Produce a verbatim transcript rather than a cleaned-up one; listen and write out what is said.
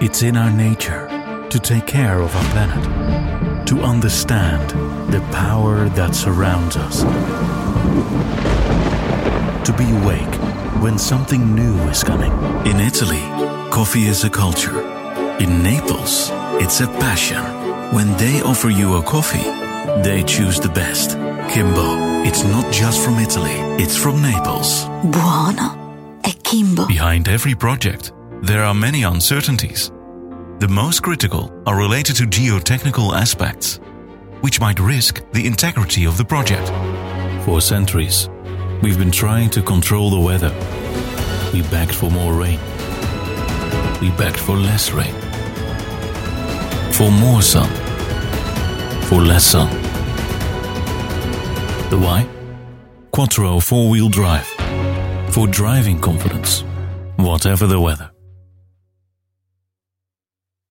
It's in our nature to take care of our planet, to understand the power that surrounds us, to be awake when something new is coming. In Italy, coffee is a culture. In Naples, it's a passion. When they offer you a coffee, they choose the best. Kimbo. It's not just from Italy, it's from Naples. Buono. È Kimbo. Behind every project, there are many uncertainties. The most critical are related to geotechnical aspects, which might risk the integrity of the project. For centuries, we've been trying to control the weather. We begged for more rain. We begged for less rain. For more sun. For less sun. The why? Quattro four-wheel drive. For driving confidence, whatever the weather.